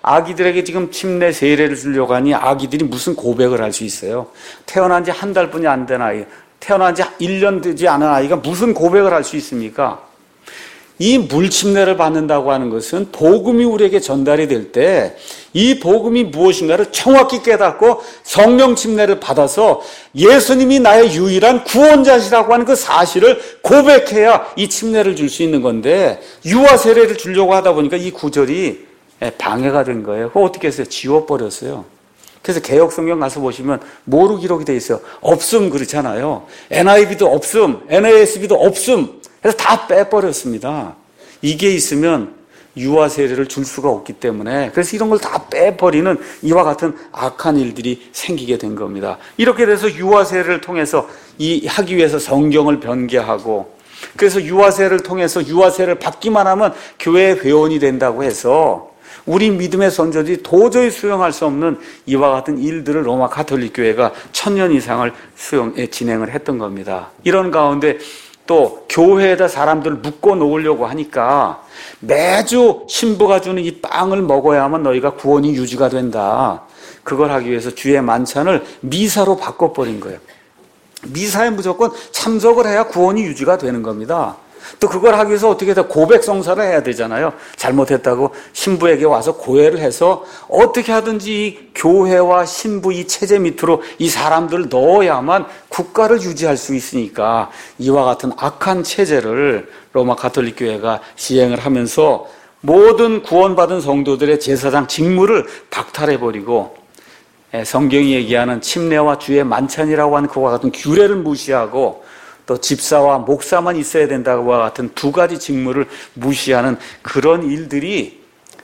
아기들에게 지금 침례 세례를 주려고 하니 아기들이 무슨 고백을 할 수 있어요? 태어난 지 한 달뿐이 안 된 아이, 태어난 지 1년 되지 않은 아이가 무슨 고백을 할 수 있습니까? 이 물침례를 받는다고 하는 것은 복음이 우리에게 전달이 될 때 이 복음이 무엇인가를 정확히 깨닫고 성령 침례를 받아서 예수님이 나의 유일한 구원자시라고 하는 그 사실을 고백해야 이 침례를 줄 수 있는 건데, 유아 세례를 주려고 하다 보니까 이 구절이 방해가 된 거예요. 그거 어떻게 했어요? 지워버렸어요. 그래서 개역성경 가서 보시면 뭐로 기록이 돼 있어요? 없음 그렇잖아요. NIV도 없음, NASB도 없음. 그래서 다 빼버렸습니다. 이게 있으면 유아 세례를 줄 수가 없기 때문에, 그래서 이런 걸 다 빼버리는 이와 같은 악한 일들이 생기게 된 겁니다. 이렇게 돼서 유아 세례를 통해서 하기 위해서 성경을 변개하고, 그래서 유아 세례를 통해서 유아 세례를 받기만 하면 교회 회원이 된다고 해서 우리 믿음의 선조들이 도저히 수용할 수 없는 이와 같은 일들을 로마 가톨릭 교회가 1000년 이상을 진행을 했던 겁니다. 이런 가운데 또 교회에다 사람들을 묶어 놓으려고 하니까 매주 신부가 주는 이 빵을 먹어야만 너희가 구원이 유지가 된다. 그걸 하기 위해서 주의 만찬을 미사로 바꿔버린 거예요. 미사에 무조건 참석을 해야 구원이 유지가 되는 겁니다. 또 그걸 하기 위해서 어떻게 해서 고백 성사를 해야 되잖아요. 잘못했다고 신부에게 와서 고해를 해서 어떻게 하든지 이 교회와 신부 이 체제 밑으로 이 사람들을 넣어야만 국가를 유지할 수 있으니까 이와 같은 악한 체제를 로마 가톨릭 교회가 시행을 하면서 모든 구원받은 성도들의 제사장 직무를 박탈해버리고 성경이 얘기하는 침례와 주의 만찬이라고 하는 그와 같은 규례를 무시하고 또 집사와 목사만 있어야 된다와 같은 두 가지 직무를 무시하는 그런 일들이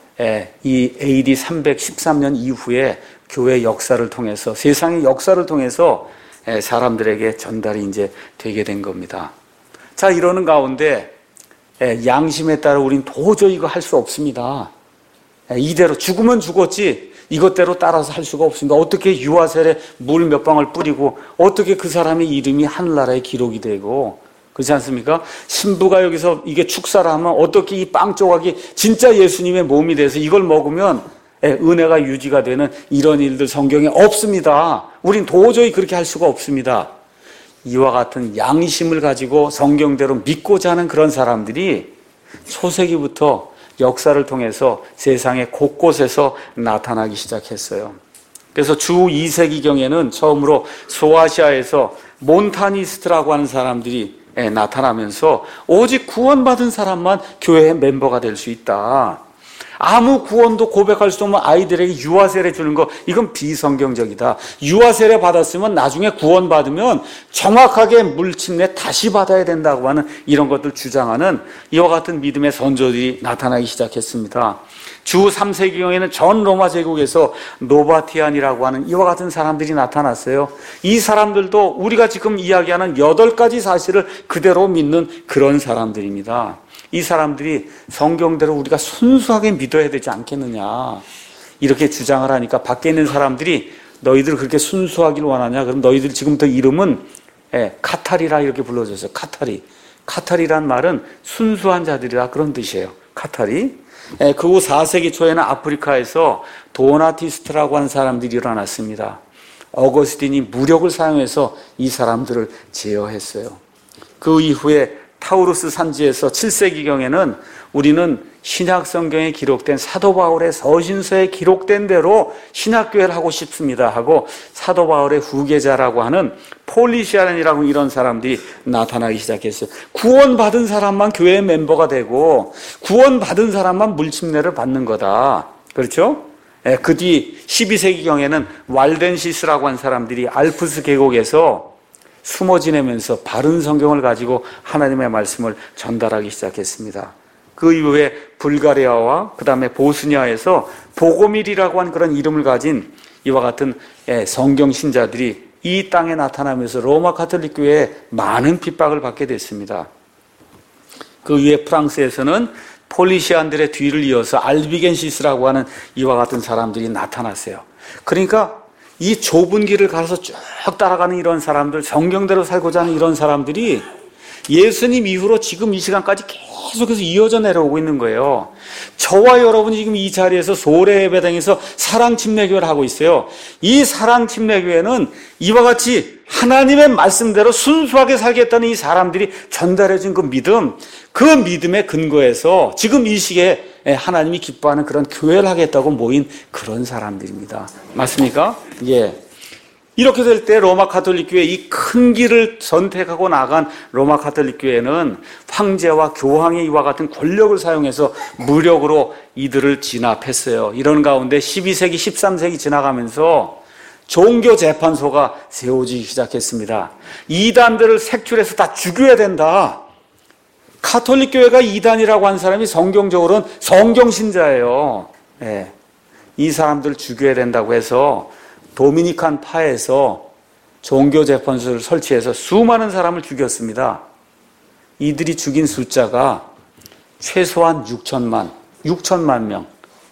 이 AD 313년 이후에 교회 역사를 통해서, 세상의 역사를 통해서 사람들에게 전달이 이제 되게 된 겁니다. 자, 이러는 가운데 양심에 따라 우린 도저히 이거 할 수 없습니다. 이대로 죽으면 죽었지 이것대로 따라서 할 수가 없습니다. 어떻게 유아셀에 물 몇 방울 뿌리고 어떻게 그 사람의 이름이 하늘나라에 기록이 되고, 그렇지 않습니까? 신부가 여기서 이게 축사를 하면 어떻게 이 빵 조각이 진짜 예수님의 몸이 돼서 이걸 먹으면 은혜가 유지가 되는 이런 일들 성경에 없습니다. 우린 도저히 그렇게 할 수가 없습니다. 이와 같은 양심을 가지고 성경대로 믿고자 하는 그런 사람들이 초세기부터 역사를 통해서 세상의 곳곳에서 나타나기 시작했어요. 그래서 주 2세기경에는 처음으로 소아시아에서 몬타니스트라고 하는 사람들이 나타나면서 오직 구원받은 사람만 교회의 멤버가 될 수 있다. 아무 구원도 고백할 수 없는 아이들에게 유아세례 주는 거, 이건 비성경적이다. 유아세례 받았으면 나중에 구원받으면 정확하게 물침례 다시 받아야 된다고 하는 이런 것들 주장하는 이와 같은 믿음의 선조들이 나타나기 시작했습니다. 주 3세기경에는 전 로마 제국에서 노바티안이라고 하는 이와 같은 사람들이 나타났어요. 이 사람들도 우리가 지금 이야기하는 8가지 사실을 그대로 믿는 그런 사람들입니다. 이 사람들이 성경대로 우리가 순수하게 믿어야 되지 않겠느냐 이렇게 주장을 하니까 밖에 있는 사람들이 너희들 그렇게 순수하길 원하냐? 그럼 너희들 지금부터 이름은 카타리라 이렇게 불러줬어요. 카타리란 말은 순수한 자들이라 그런 뜻이에요. 카타리. 그 후 4세기 초에는 아프리카에서 도나티스트라고 하는 사람들이 일어났습니다. 어거스틴이 무력을 사용해서 이 사람들을 제어했어요. 그 이후에 타우루스 산지에서 7세기경에는 우리는 신약 성경에 기록된 사도 바울의 서신서에 기록된 대로 신학교회를 하고 싶습니다 하고 사도 바울의 후계자라고 하는 폴리시아인이라고 이런 사람들이 나타나기 시작했어요. 구원받은 사람만 교회 멤버가 되고 구원받은 사람만 물침례를 받는 거다. 그렇죠? 그 뒤 12세기경에는 왈덴시스라고 한 사람들이 알프스 계곡에서 숨어 지내면서 바른 성경을 가지고 하나님의 말씀을 전달하기 시작했습니다. 그 이후에 불가리아와 그 다음에 보스니아에서 보고밀이라고 하는 그런 이름을 가진 이와 같은 성경 신자들이 이 땅에 나타나면서 로마 가톨릭 교회에 많은 핍박을 받게 됐습니다. 그 이후에 프랑스에서는 폴리시안들의 뒤를 이어서 알비겐시스라고 하는 이와 같은 사람들이 나타났어요. 그러니까 이 좁은 길을 가서 쭉 따라가는 이런 사람들, 성경대로 살고자 하는 이런 사람들이 예수님 이후로 지금 이 시간까지 계속해서 이어져 내려오고 있는 거예요. 저와 여러분이 지금 이 자리에서 소래 예배당에서 사랑침례교회를 하고 있어요. 이 사랑침례교회는 이와 같이 하나님의 말씀대로 순수하게 살겠다는 이 사람들이 전달해준 그 믿음, 그 믿음의 근거에서 지금 이 시기에 하나님이 기뻐하는 그런 교회를 하겠다고 모인 그런 사람들입니다. 맞습니까? 예. 이렇게 될 때 로마 가톨릭 교회 이 큰 길을 선택하고 나간 로마 가톨릭 교회는 황제와 교황의 이와 같은 권력을 사용해서 무력으로 이들을 진압했어요. 이런 가운데 12세기, 13세기 지나가면서 종교 재판소가 세워지기 시작했습니다. 이단들을 색출해서 다 죽여야 된다. 가톨릭 교회가 이단이라고 한 사람이 성경적으로는 성경신자예요. 네. 이 사람들 죽여야 된다고 해서 도미니칸 파에서 종교재판소를 설치해서 수많은 사람을 죽였습니다. 이들이 죽인 숫자가 최소한 6천만 명.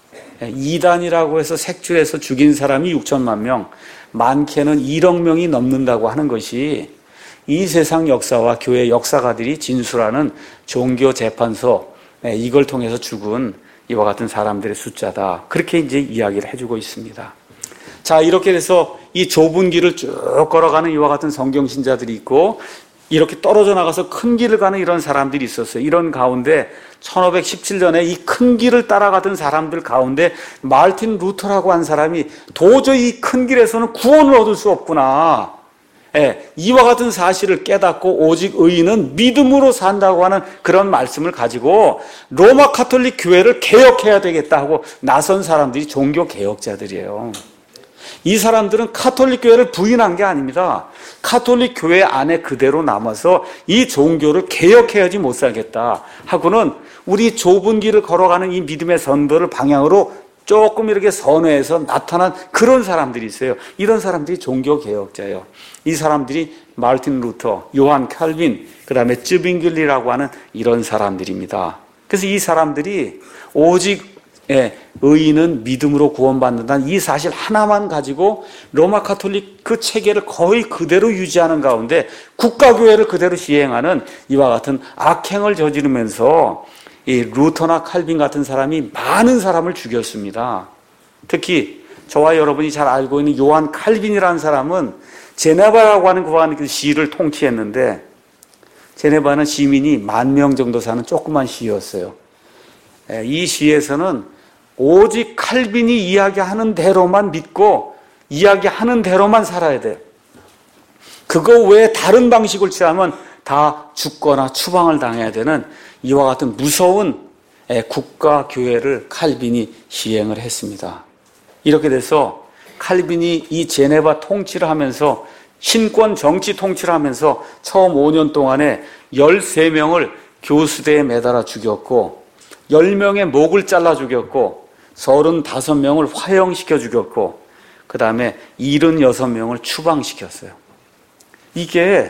이단이라고 해서 색출해서 죽인 사람이 6천만 명, 많게는 1억 명이 넘는다고 하는 것이 이 세상 역사와 교회 역사가들이 진술하는 종교재판소, 이걸 통해서 죽은 이와 같은 사람들의 숫자다. 그렇게 이제 이야기를 해주고 있습니다. 자, 이렇게 돼서 이 좁은 길을 쭉 걸어가는 이와 같은 성경신자들이 있고, 이렇게 떨어져 나가서 큰 길을 가는 이런 사람들이 있었어요. 이런 가운데 1517년에 이 큰 길을 따라가던 사람들 가운데 마르틴 루터라고 한 사람이 도저히 이 큰 길에서는 구원을 얻을 수 없구나. 이와 같은 사실을 깨닫고 오직 의인은 믿음으로 산다고 하는 그런 말씀을 가지고 로마 가톨릭 교회를 개혁해야 되겠다 하고 나선 사람들이 종교 개혁자들이에요. 이 사람들은 가톨릭 교회를 부인한 게 아닙니다. 가톨릭 교회 안에 그대로 남아서 이 종교를 개혁해야지 못 살겠다 하고는 우리 좁은 길을 걸어가는 이 믿음의 선도를 방향으로 조금 이렇게 선회해서 나타난 그런 사람들이 있어요. 이런 사람들이 종교 개혁자예요. 이 사람들이 마르틴 루터, 요한 칼빈, 그 다음에 쯔빙글리라고 하는 이런 사람들입니다. 그래서 이 사람들이 오직 의인은 믿음으로 구원받는다는 이 사실 하나만 가지고 로마 가톨릭 그 체계를 거의 그대로 유지하는 가운데 국가교회를 그대로 시행하는 이와 같은 악행을 저지르면서 이 루터나 칼빈 같은 사람이 많은 사람을 죽였습니다. 특히 저와 여러분이 잘 알고 있는 요한 칼빈이라는 사람은 제네바라고 하는 그 시를 통치했는데, 제네바는 시민이 10,000명 정도 사는 조그만 시였어요. 이 시에서는 오직 칼빈이 이야기하는 대로만 믿고 이야기하는 대로만 살아야 돼요. 그거 외에 다른 방식을 취하면 다 죽거나 추방을 당해야 되는 이와 같은 무서운 국가 교회를 칼빈이 시행을 했습니다. 이렇게 돼서 칼빈이 이 제네바 통치를 하면서 신권 정치 통치를 하면서 처음 5년 동안에 13명을 교수대에 매달아 죽였고 10명의 목을 잘라 죽였고 35명을 화형시켜 죽였고 그 다음에 76명을 추방시켰어요. 이게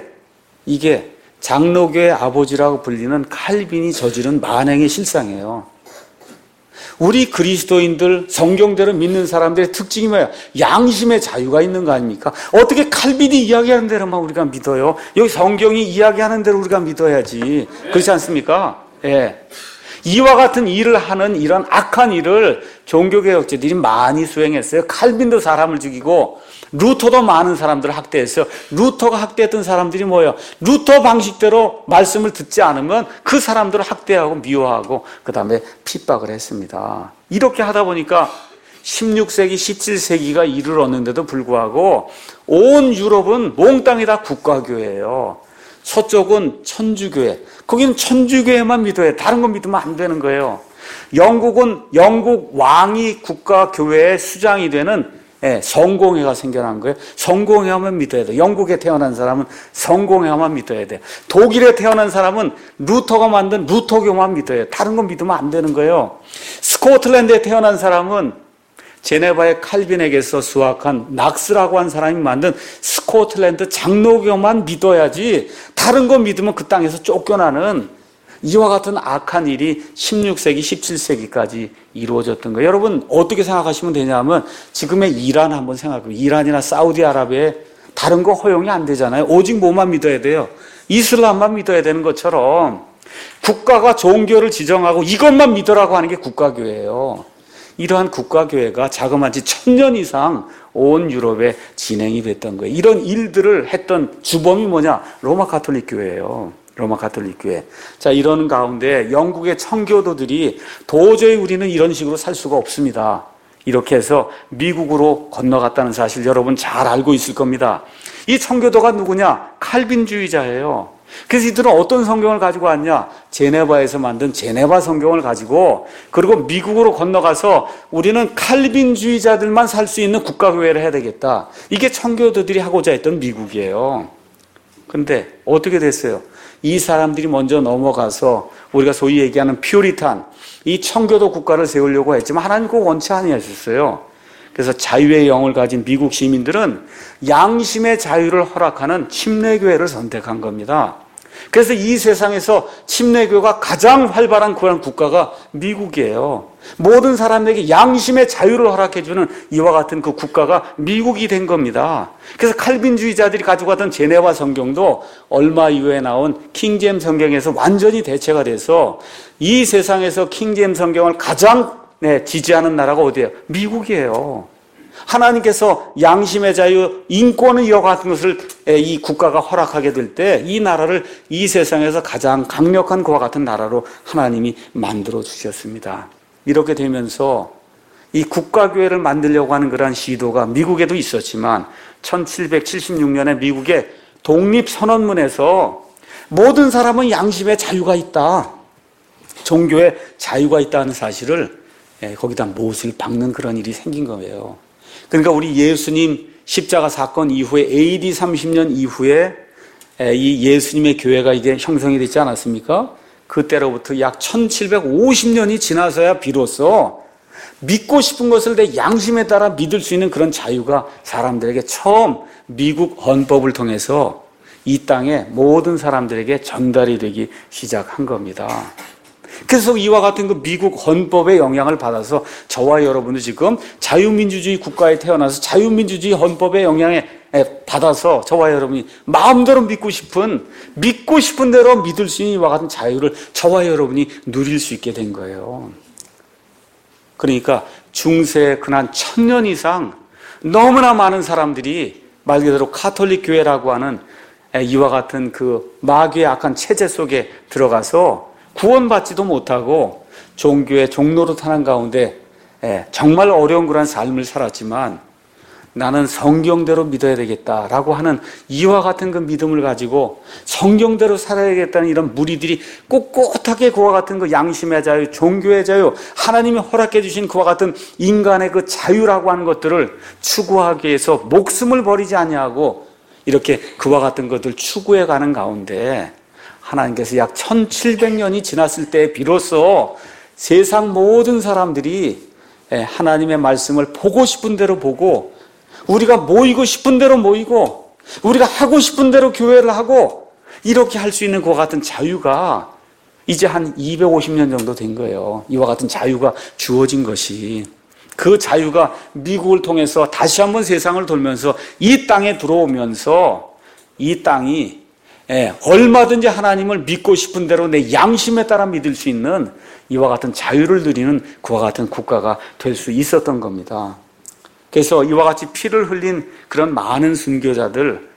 장로교의 아버지라고 불리는 칼빈이 저지른 만행의 실상이에요. 우리 그리스도인들 성경대로 믿는 사람들의 특징이 뭐예요? 양심의 자유가 있는 거 아닙니까? 어떻게 칼빈이 이야기하는 대로만 우리가 믿어요? 여기 성경이 이야기하는 대로 우리가 믿어야지. 그렇지 않습니까? 예. 이와 같은 일을 하는 이런 악한 일을 종교개혁자들이 많이 수행했어요. 칼빈도 사람을 죽이고 루터도 많은 사람들을 학대했어요. 루터가 학대했던 사람들이 뭐예요? 루터 방식대로 말씀을 듣지 않으면 그 사람들을 학대하고 미워하고 그 다음에 핍박을 했습니다. 이렇게 하다 보니까 16세기, 17세기가 이르렀는데도 불구하고 온 유럽은 몽땅이 다 국가교회예요. 서쪽은 천주교회, 거기는 천주교회만 믿어야 돼. 다른 건 믿으면 안 되는 거예요. 영국은 영국 왕이 국가교회의 수장이 되는 성공회가 생겨난 거예요. 성공회만 믿어야 돼. 영국에 태어난 사람은 성공회만 믿어야 돼. 독일에 태어난 사람은 루터가 만든 루터교만 믿어야 돼. 다른 건 믿으면 안 되는 거예요. 스코틀랜드에 태어난 사람은 제네바의 칼빈에게서 수학한 낙스라고 한 사람이 만든 스코틀랜드 장로교만 믿어야지 다른 거 믿으면 그 땅에서 쫓겨나는 이와 같은 악한 일이 16세기, 17세기까지 이루어졌던 거예요. 여러분 어떻게 생각하시면 되냐면 지금의 이란 한번 생각해요. 이란이나 사우디아라비아에 다른 거 허용이 안 되잖아요. 오직 뭐만 믿어야 돼요? 이슬람만 믿어야 되는 것처럼 국가가 종교를 지정하고 이것만 믿으라고 하는 게 국가교회예요. 이러한 국가교회가 자그마치 1000년 이상 온 유럽에 진행이 됐던 거예요. 이런 일들을 했던 주범이 뭐냐? 로마 가톨릭 교회예요. 로마 가톨릭 교회. 자, 이런 가운데 영국의 청교도들이 도저히 우리는 이런 식으로 살 수가 없습니다. 이렇게 해서 미국으로 건너갔다는 사실 여러분 잘 알고 있을 겁니다. 이 청교도가 누구냐? 칼빈주의자예요. 그래서 이들은 어떤 성경을 가지고 왔냐? 제네바에서 만든 제네바 성경을 가지고, 그리고 미국으로 건너가서 우리는 칼빈주의자들만 살 수 있는 국가교회를 해야 되겠다. 이게 청교도들이 하고자 했던 미국이에요. 근데 어떻게 됐어요? 이 사람들이 먼저 넘어가서 우리가 소위 얘기하는 퓨리탄, 이 청교도 국가를 세우려고 했지만 하나님 그거 원치 아니하셨어요. 그래서 자유의 영을 가진 미국 시민들은 양심의 자유를 허락하는 침례교회를 선택한 겁니다. 그래서 이 세상에서 침례교회가 가장 활발한 그런 국가가 미국이에요. 모든 사람에게 양심의 자유를 허락해주는 이와 같은 그 국가가 미국이 된 겁니다. 그래서 칼빈주의자들이 가지고 갔던 제네바 성경도 얼마 이후에 나온 킹제임스 성경에서 완전히 대체가 돼서 이 세상에서 킹제임스 성경을 가장 지지하는 나라가 어디예요? 미국이에요. 하나님께서 양심의 자유, 인권의 이와 같은 것을 이 국가가 허락하게 될 때 이 나라를 이 세상에서 가장 강력한 그와 같은 나라로 하나님이 만들어 주셨습니다. 이렇게 되면서 이 국가교회를 만들려고 하는 그러한 시도가 미국에도 있었지만 1776년에 미국의 독립선언문에서 모든 사람은 양심의 자유가 있다, 종교의 자유가 있다는 사실을 거기다 못을 박는 그런 일이 생긴 거예요. 그러니까 우리 예수님 십자가 사건 이후에 AD 30년 이후에 이 예수님의 교회가 이게 형성이 됐지 않았습니까? 그때로부터 약 1750년이 지나서야 비로소 믿고 싶은 것을 내 양심에 따라 믿을 수 있는 그런 자유가 사람들에게 처음 미국 헌법을 통해서 이 땅의 모든 사람들에게 전달이 되기 시작한 겁니다. 그래서 이와 같은 그 미국 헌법의 영향을 받아서 저와 여러분도 지금 자유민주주의 국가에 태어나서 자유민주주의 헌법의 영향에 받아서 저와 여러분이 마음대로 믿고 싶은 대로 믿을 수 있는 이와 같은 자유를 저와 여러분이 누릴 수 있게 된 거예요. 그러니까 중세 근한 1000년 이상 너무나 많은 사람들이 말 그대로 가톨릭 교회라고 하는 이와 같은 그 마귀의 악한 체제 속에 들어가서 구원받지도 못하고 종교의 종로로 타는 가운데 정말 어려운 그런 삶을 살았지만 나는 성경대로 믿어야 되겠다라고 하는 이와 같은 그 믿음을 가지고 성경대로 살아야겠다는 이런 무리들이 꿋꿋하게 그와 같은 그 양심의 자유, 종교의 자유, 하나님이 허락해 주신 그와 같은 인간의 그 자유라고 하는 것들을 추구하기 위해서 목숨을 버리지 아니하고 이렇게 그와 같은 것들 추구해 가는 가운데 하나님께서 약 1700년이 지났을 때 비로소 세상 모든 사람들이 하나님의 말씀을 보고 싶은 대로 보고 우리가 모이고 싶은 대로 모이고 우리가 하고 싶은 대로 교회를 하고 이렇게 할 수 있는 그와 같은 자유가 이제 한 250년 정도 된 거예요. 이와 같은 자유가 주어진 것이. 그 자유가 미국을 통해서 다시 한번 세상을 돌면서 이 땅에 들어오면서 이 땅이 얼마든지 하나님을 믿고 싶은 대로 내 양심에 따라 믿을 수 있는 이와 같은 자유를 누리는 그와 같은 국가가 될 수 있었던 겁니다. 그래서 이와 같이 피를 흘린 그런 많은 순교자들,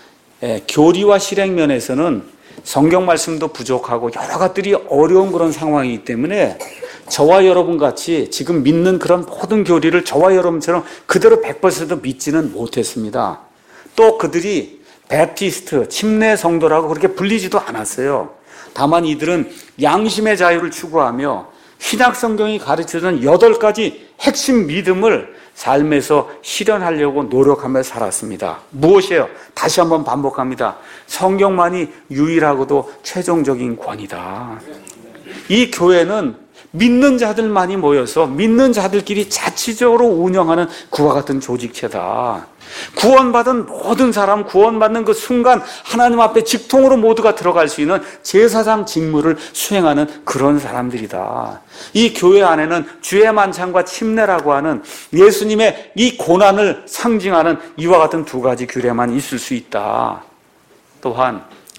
교리와 실행 면에서는 성경 말씀도 부족하고 여러 가지들이 어려운 그런 상황이기 때문에 저와 여러분 같이 지금 믿는 그런 모든 교리를 저와 여러분처럼 그대로 100% 믿지는 못했습니다. 또 그들이 베프티스트, 침례 성도라고 그렇게 불리지도 않았어요. 다만 이들은 양심의 자유를 추구하며 신약 성경이 가르쳐주는 8가지 핵심 믿음을 삶에서 실현하려고 노력하며 살았습니다. 무엇이에요? 다시 한번 반복합니다. 성경만이 유일하고도 최종적인 권위다. 이 교회는 믿는 자들만이 모여서 믿는 자들끼리 자치적으로 운영하는 그와 같은 조직체다. 구원받은 모든 사람, 구원받는 그 순간 하나님 앞에 직통으로 모두가 들어갈 수 있는 제사장 직무를 수행하는 그런 사람들이다. 이 교회 안에는 주의 만찬과 침례라고 하는 예수님의 이 고난을 상징하는 이와 같은 2가지 규례만 있을 수 있다. 또한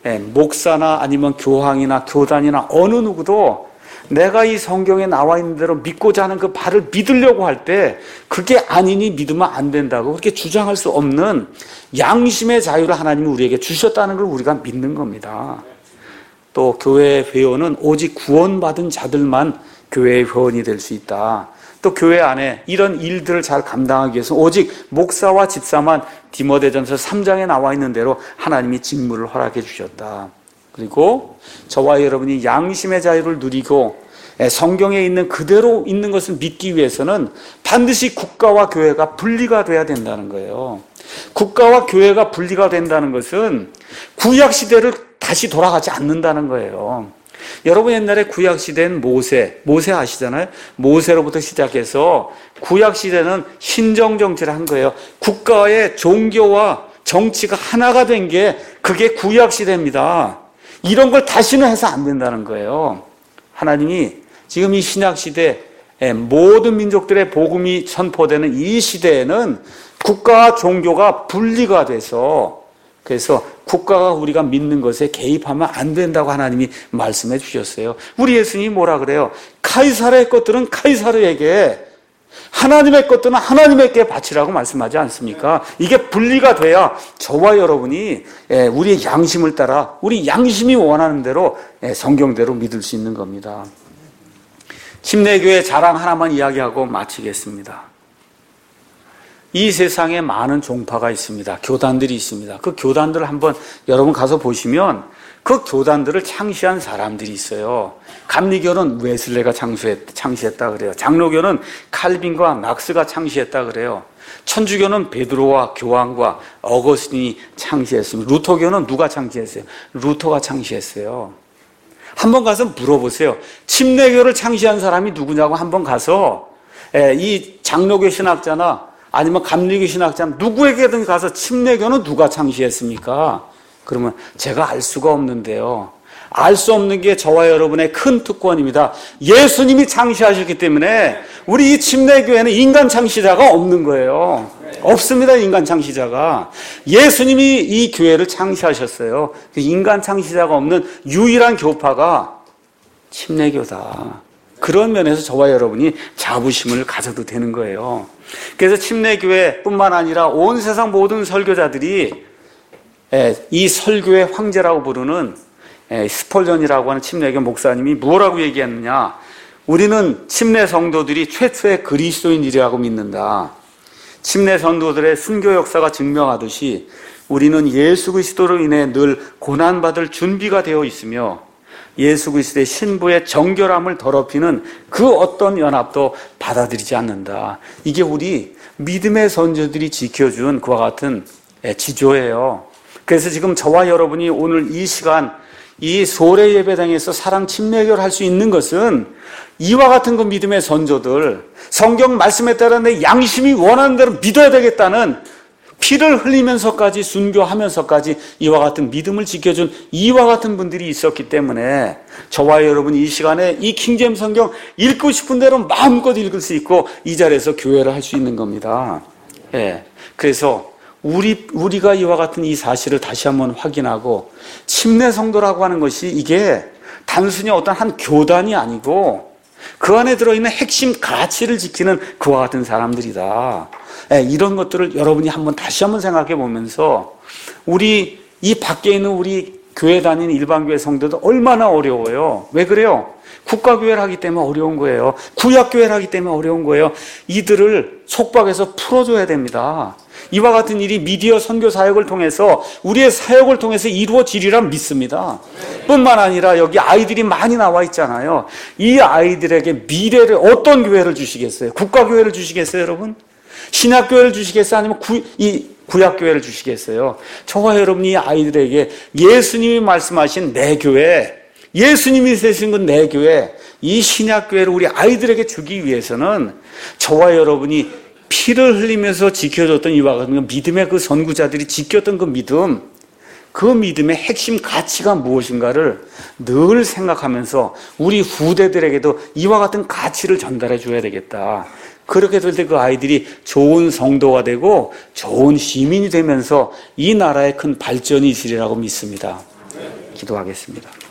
목사나 아니면 교황이나 교단이나 어느 누구도 내가 이 성경에 나와 있는 대로 믿고자 하는 그 바를 믿으려고 할 때 그게 아니니 믿으면 안 된다고 그렇게 주장할 수 없는 양심의 자유를 하나님이 우리에게 주셨다는 걸 우리가 믿는 겁니다. 또 교회 회원은 오직 구원받은 자들만 교회의 회원이 될 수 있다. 또 교회 안에 이런 일들을 잘 감당하기 위해서 오직 목사와 집사만 디모데전서 3장에 나와 있는 대로 하나님이 직무를 허락해 주셨다. 그리고 저와 여러분이 양심의 자유를 누리고 성경에 있는 그대로 있는 것을 믿기 위해서는 반드시 국가와 교회가 분리가 돼야 된다는 거예요. 국가와 교회가 분리가 된다는 것은 구약시대를 다시 돌아가지 않는다는 거예요. 여러분 옛날에 구약시대는 모세 아시잖아요? 모세로부터 시작해서 구약시대는 신정정치를 한 거예요. 국가의 종교와 정치가 하나가 된 게 그게 구약시대입니다. 이런 걸 다시는 해서 안 된다는 거예요. 하나님이 지금 이 신약시대 모든 민족들의 복음이 선포되는 이 시대에는 국가와 종교가 분리가 돼서 그래서 국가가 우리가 믿는 것에 개입하면 안 된다고 하나님이 말씀해 주셨어요. 우리 예수님이 뭐라 그래요? 카이사르의 것들은 카이사르에게 하나님의 것들은 하나님에게 바치라고 말씀하지 않습니까? 이게 분리가 돼야 저와 여러분이 우리의 양심을 따라 우리 양심이 원하는 대로 성경대로 믿을 수 있는 겁니다. 침례교회 자랑 하나만 이야기하고 마치겠습니다. 이 세상에 많은 종파가 있습니다. 교단들이 있습니다. 그 교단들을 한번 여러분 가서 보시면 그 교단들을 창시한 사람들이 있어요. 감리교는 웨슬레가 창시했다 그래요. 장로교는 칼빈과 막스가 창시했다 그래요. 천주교는 베드로와 교황과 어거스틴이 창시했습니다. 루터교는 누가 창시했어요? 루터가 창시했어요. 한번 가서 물어보세요. 침례교를 창시한 사람이 누구냐고 한번 가서 이 장로교 신학자나 아니면 감리교 신학자 누구에게든 가서 침례교는 누가 창시했습니까? 그러면 제가 알 수가 없는데요. 알 수 없는 게 저와 여러분의 큰 특권입니다. 예수님이 창시하셨기 때문에 우리 이 침례교회는 인간 창시자가 없는 거예요. 없습니다. 인간 창시자가. 예수님이 이 교회를 창시하셨어요. 인간 창시자가 없는 유일한 교파가 침례교다. 그런 면에서 저와 여러분이 자부심을 가져도 되는 거예요. 그래서 침례교회뿐만 아니라 온 세상 모든 설교자들이 이 설교의 황제라고 부르는 스펄전이라고 하는 침례교 목사님이 뭐라고 얘기했느냐? 우리는 침례 성도들이 최초의 그리스도인이라고 믿는다. 침례 성도들의 순교 역사가 증명하듯이 우리는 예수 그리스도로 인해 늘 고난받을 준비가 되어 있으며 예수 그리스도의 신부의 정결함을 더럽히는 그 어떤 연합도 받아들이지 않는다. 이게 우리 믿음의 선조들이 지켜준 그와 같은 지조예요. 그래서 지금 저와 여러분이 오늘 이 시간 이 소래 예배당에서 사랑 침례교를 할 수 있는 것은 이와 같은 그 믿음의 선조들, 성경 말씀에 따라 내 양심이 원하는 대로 믿어야 되겠다는 피를 흘리면서까지 순교하면서까지 이와 같은 믿음을 지켜준 이와 같은 분들이 있었기 때문에 저와 여러분이 이 시간에 이 킹제임스 성경 읽고 싶은 대로 마음껏 읽을 수 있고 이 자리에서 교회를 할 수 있는 겁니다. 그래서 우리가 이와 같은 이 사실을 다시 한번 확인하고 침례 성도라고 하는 것이 이게 단순히 어떤 한 교단이 아니고 그 안에 들어있는 핵심 가치를 지키는 그와 같은 사람들이다. 이런 것들을 여러분이 다시 한번 생각해 보면서 우리 이 밖에 있는 우리 교회 다니는 일반교회 성도도 얼마나 어려워요. 왜 그래요? 국가교회를 하기 때문에 어려운 거예요. 구약교회를 하기 때문에 어려운 거예요. 이들을 속박해서 풀어줘야 됩니다. 이와 같은 일이 미디어 선교 사역을 통해서 우리의 사역을 통해서 이루어지리라 믿습니다. 뿐만 아니라 여기 아이들이 많이 나와 있잖아요. 이 아이들에게 미래를 어떤 교회를 주시겠어요? 국가교회를 주시겠어요, 여러분? 신약교회를 주시겠어요? 아니면 구약교회를 주시겠어요? 저와 여러분이 이 아이들에게 예수님이 말씀하신 내 교회, 예수님이 세신 건 내 교회, 이 신약교회를 우리 아이들에게 주기 위해서는 저와 여러분이 피를 흘리면서 지켜줬던 이와 같은 믿음의 그 선구자들이 지켰던 그 믿음, 그 믿음의 핵심 가치가 무엇인가를 늘 생각하면서 우리 후대들에게도 이와 같은 가치를 전달해 줘야 되겠다. 그렇게 될 때 그 아이들이 좋은 성도가 되고 좋은 시민이 되면서 이 나라의 큰 발전이 있으리라고 믿습니다. 기도하겠습니다.